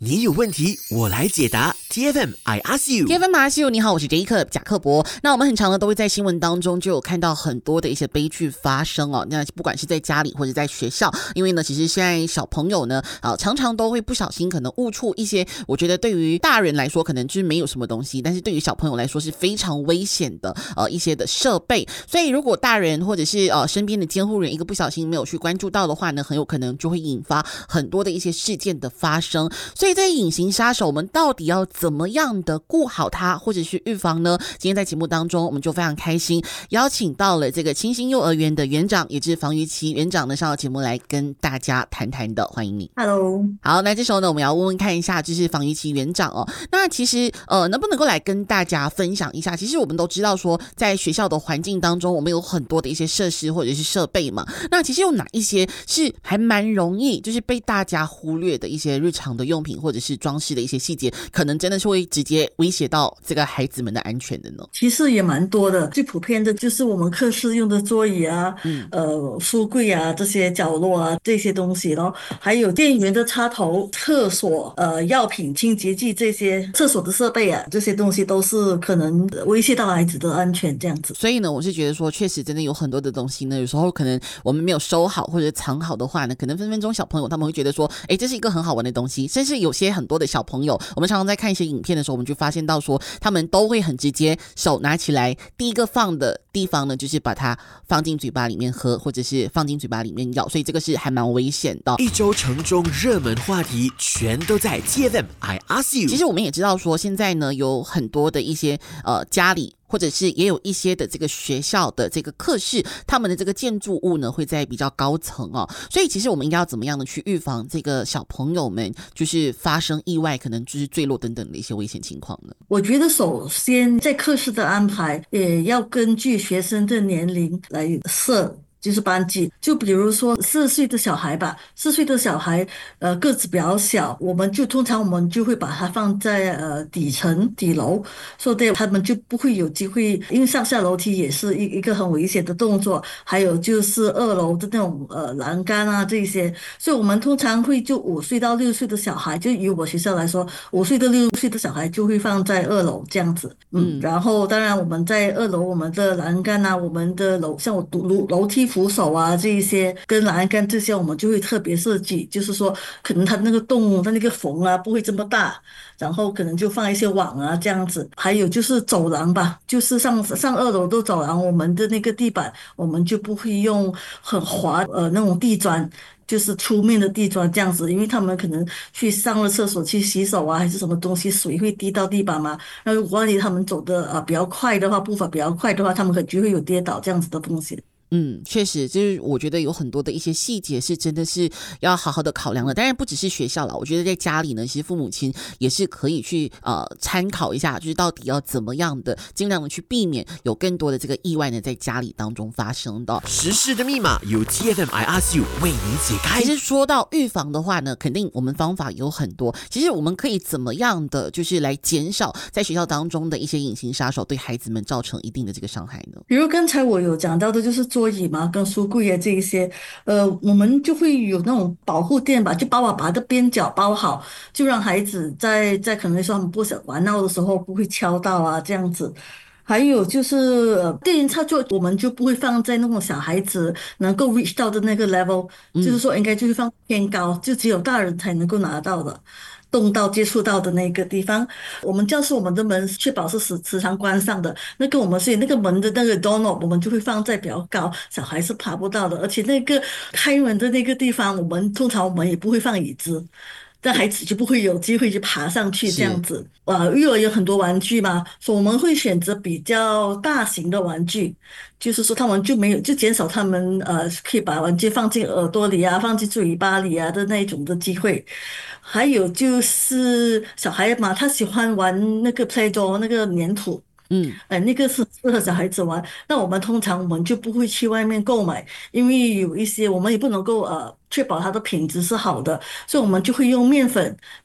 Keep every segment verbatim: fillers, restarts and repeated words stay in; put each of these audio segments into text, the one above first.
你有问题，我来解答。T F M I ask you。 T F M I ask you， 你好，我是 Jacob 贾克伯。那我们很常呢都会在新闻当中就有看到很多的一些悲剧发生哦。那不管是在家里或者在学校，因为呢其实现在小朋友呢啊常常都会不小心可能误触一些我觉得对于大人来说可能就是没有什么东西，但是对于小朋友来说是非常危险的呃一些的设备。所以如果大人或者是呃身边的监护人一个不小心没有去关注到的话呢，很有可能就会引发很多的一些事件的发生。所以在隐形杀手我们到底要怎么样的顾好它或者是预防呢？今天在节目当中我们就非常开心邀请到了这个清新幼儿园的园长也就是房于琪园长呢上到节目来跟大家谈谈的，欢迎你。 Hello。 好，那这时候呢我们要问问看一下就是房于琪园长哦，那其实呃能不能够来跟大家分享一下，其实我们都知道说在学校的环境当中我们有很多的一些设施或者是设备嘛，那其实有哪一些是还蛮容易就是被大家忽略的一些日常的用品或者是装饰的一些细节，可能真的是会直接威胁到这个孩子们的安全的呢？ 其实也蛮多的，最普遍的就是我们课室用的桌椅啊， 嗯， 呃，书柜啊，这些角落啊，这些东西咯，还有电源的插头、厕所、呃，药品、清洁剂这些厕所的设备啊，这些东西都是可能威胁到孩子的安全这样子。 所以呢，我是觉得说，确实真的有很多的东西呢，有时候可能我们没有收好或者藏好的话呢，可能分分钟小朋友他们会觉得说，哎，这是一个很好玩的东西，甚至有些很多的小朋友，我们常常在看一些影片的时候，我们就发现到说，他们都会很直接手拿起来，第一个放的地方呢，就是把它放进嘴巴里面喝，或者是放进嘴巴里面咬，所以这个是还蛮危险的。 一周城中热门话题全都在 T F M I ask you。 其实我们也知道说，现在呢有很多的一些呃家里或者是也有一些的这个学校的这个课室，他们的这个建筑物呢会在比较高层哦，所以其实我们应该要怎么样的去预防这个小朋友们就是发生意外，可能就是坠落等等的一些危险情况呢？ 我觉得首先在课室的安排也要根据学生的年龄来设，就是班级，就比如说四岁的小孩吧，四岁的小孩，呃，个子比较小，我们就通常我们就会把它放在呃底层底楼，所以他们就不会有机会，因为上下楼梯也是一一个很危险的动作，还有就是二楼的那种呃栏杆啊这些，所以我们通常会就五岁到六岁的小孩，就以我学校来说，五岁到六岁的小孩就会放在二楼这样子，嗯， 嗯然后当然我们在二楼我们的栏杆啊，我们的楼像我楼楼梯扶手啊，这一些跟栏杆这些，我们就会特别设计，就是说可能它那个洞、它那个缝啊不会这么大，然后可能就放一些网啊这样子。还有就是走廊吧，就是上上二楼的走廊，我们的那个地板我们就不会用很滑呃那种地砖。就是出面的地砖这样子，因为他们可能去上了厕所去洗手啊，还是什么东西，水会滴到地板嘛。那如果万一他们走的呃比较快的话，步伐比较快的话，他们可能就会有跌倒这样子的风险。 嗯，确实，就是我觉得有很多的一些细节是真的是要好好的考量的。当然不只是学校啦，我觉得在家里呢，其实父母亲也是可以去呃参考一下，就是到底要怎么样的尽量的去避免有更多的这个意外呢在家里当中发生的。 时事的密码由 T F M I ask you 为你解开。 其实说到预防的话呢，肯定我们方法有很多。其实我们可以怎么样的就是来减少在学校当中的一些隐形杀手对孩子们造成一定的这个伤害呢？ 比如刚才我有讲到的，就是桌椅嘛，跟书柜啊这一些，呃，我们就会有那种保护垫吧，就帮我把它的边角包好，就让孩子在在可能说他们不想玩闹的时候不会敲到啊这样子。还有就是呃电源插座，我们就不会放在那种小孩子能够 reach 到的那个 level，就是说应该就是放偏高，就只有大人才能够拿到的。动到接触到的那个地方，我们教室我们的门确保是时时常关上的，那个我们所以那个门的那个 doorknob 我们就会放在比较高，小孩是爬不到的，而且那个开门的那个地方，我们通常我们也不会放椅子。但孩子就不会有机会去爬上去这样子。呃，育儿有很多玩具嘛，所以我们会选择比较大型的玩具，就是说他们就没有就减少他们呃可以把玩具放进耳朵里啊、放进嘴巴里啊的那一种的机会。还有就是小孩嘛，他喜欢玩那个 Play-Doh 那个粘土。 嗯， 呃，那个是适合小孩子玩。那我们通常我们就不会去外面购买，因为有一些我们也不能够呃确保它的品质是好的，所以我们就会用面粉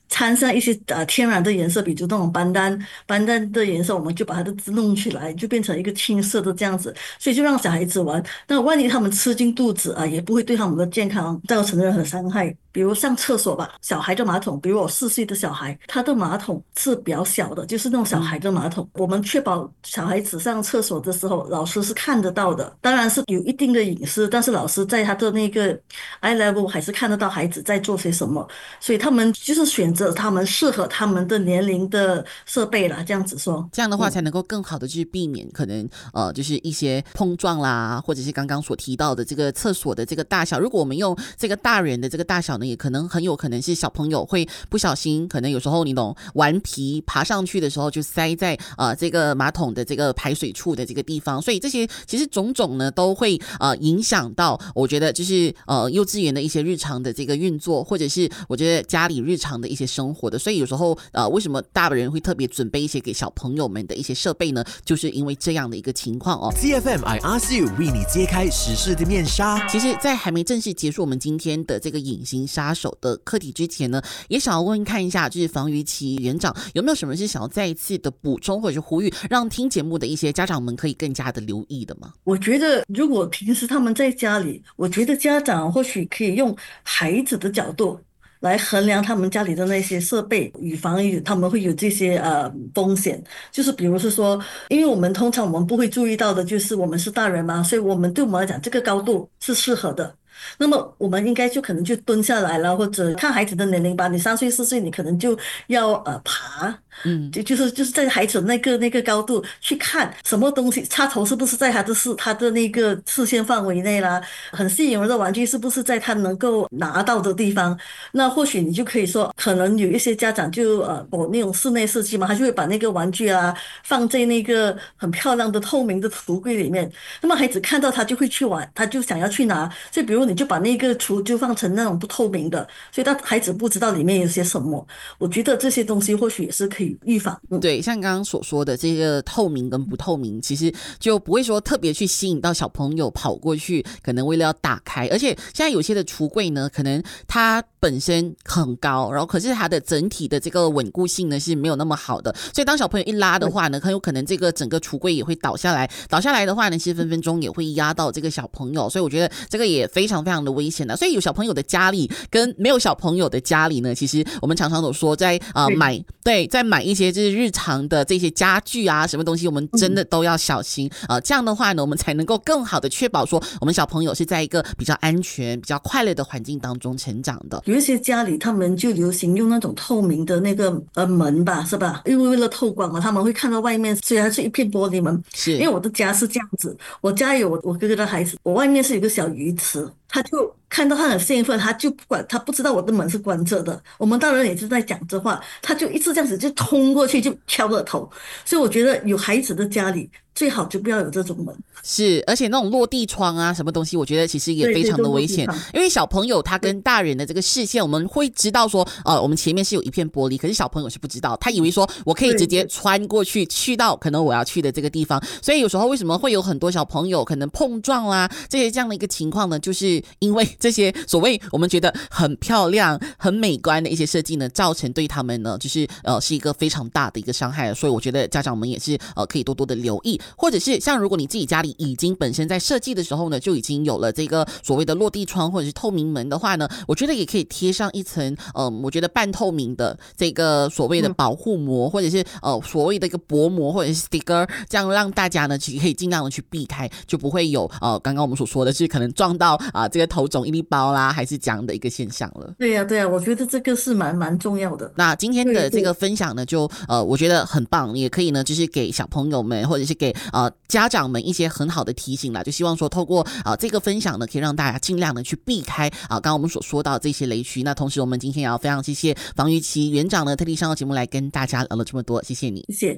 掺上一些呃天然的颜色，比如那种斑丹斑丹的颜色，我们就把它的字弄起来，就变成一个青色的这样子，所以就让小孩子玩。那万一他们吃进肚子啊，也不会对他们的健康造成任何伤害。比如上厕所吧，小孩的马桶，比如我四岁的小孩，他的马桶是比较小的，就是那种小孩的马桶。我们确保小孩子上厕所的时候，老师是看得到的，当然是有一定的隐私，但是老师在他的那个 eye level 还是看得到孩子在做些什么，所以他们就是选择他们适合他们的年龄的设备啦，这样子说。 这样的话才能够更好的去避免可能呃就是一些碰撞啦，或者是刚刚所提到的这个厕所的这个大小。如果我们用这个大人的这个大小呢，也可能很有可能是小朋友会不小心，可能有时候你懂顽皮爬上去的时候就塞在呃这个马桶的这个排水处的这个地方，所以这些其实种种呢都会呃影响到我觉得就是呃幼稚园的一些日常的这个运作，或者是我觉得家里日常的一些生活的。所以有时候呃为什么大人会特别准备一些给小朋友们的一些设备呢？就是因为这样的一个情况哦。 C F M I Ask You 为你揭开时事的面纱。 其实在还没正式结束我们今天的这个隐形杀手的课题之前呢，也想要问看一下，就是房于琪园长有没有什么是想要再一次的补充或者是呼吁，让听节目的一些家长们可以更加的留意的吗？ 我觉得如果平时他们在家里，我觉得家长或许可以用孩子的角度来衡量他们家里的那些设备，以防他们会有这些呃风险。就是比如是说，因为我们通常我们不会注意到的，就是我们是大人嘛，所以我们对我们来讲，这个高度是适合的。那么我们应该就可能就蹲下来了，或者看孩子的年龄吧。你三岁四岁，你可能就要呃爬， 嗯， 就就是就是在孩子那个那个高度去看什么东西，插头是不是在他的视他的那个视线范围内啦？很吸引人的玩具是不是在他能够拿到的地方？那或许你就可以说，可能有一些家长就呃，我那种室内设计嘛，他就会把那个玩具啊放在那个很漂亮的透明的橱柜里面。那么孩子看到他就会去玩，他就想要去拿。就比如你就把那个橱就放成那种不透明的，所以他孩子不知道里面有些什么。我觉得这些东西或许也是可以预防。嗯、 对，像刚刚所说的这个透明跟不透明，其实就不会说特别去吸引到小朋友跑过去，可能为了要打开。而且现在有些的橱柜呢，可能它本身很高，然后可是它的整体的这个稳固性呢是没有那么好的，所以当小朋友一拉的话呢，很有可能这个整个橱柜也会倒下来，倒下来的话呢，其实分分钟也会压到这个小朋友，所以我觉得这个也非常非常的危险的。所以有小朋友的家里跟没有小朋友的家里呢，其实我们常常都说在呃买对在买一些就是日常的这些家具啊什么东西，我们真的都要小心啊、呃，这样的话呢，我们才能够更好的确保说我们小朋友是在一个比较安全、比较快乐的环境当中成长的。 有一些家里他们就流行用那种透明的那个呃门吧，是吧？因为为了透光嘛，他们会看到外面虽然是一片玻璃门。 是因为我的家是这样子，我家有我我哥哥的孩子，我外面是有个小鱼池，他就看到他很兴奋，他就不管他不知道我的门是关着的，我们大人也是在讲着话，他就一直这样子就冲过去就敲了头，所以我觉得有孩子的家里最好就不要有这种门。 是，而且那种落地窗啊，什么东西，我觉得其实也非常的危险，因为小朋友他跟大人的这个视线，我们会知道说，呃，我们前面是有一片玻璃，可是小朋友是不知道，他以为说我可以直接穿过去，去到可能我要去的这个地方，所以有时候为什么会有很多小朋友可能碰撞啦，这些这样的一个情况呢？就是因为这些所谓我们觉得很漂亮、很美观的一些设计呢，造成对他们呢，就是呃是一个非常大的一个伤害，所以我觉得家长们也是呃可以多多的留意，或者是像如果你自己家里已经本身在设计的时候呢，就已经有了这个所谓的落地窗或者是透明门的话呢，我觉得也可以贴上一层嗯，我觉得半透明的这个所谓的保护膜，或者是呃所谓的一个薄膜或者是 sticker， 这样让大家呢可以尽量的去避开，就不会有呃刚刚我们所说的是可能撞到啊、呃、这个头肿一粒包啦，还是这样的一个现象了。 对呀、啊、对呀、啊，我觉得这个是蛮蛮重要的。 那今天的这个分享呢，就呃我觉得很棒，也可以呢就是给小朋友们或者是给呃家长们一些很好的提醒啦，就希望说透过啊、呃、这个分享呢，可以让大家尽量的去避开啊、呃、刚刚我们所说到这些雷区。那同时我们今天也要非常谢谢房于琪园长呢特地上到节目来跟大家聊了这么多，谢谢你， 谢谢。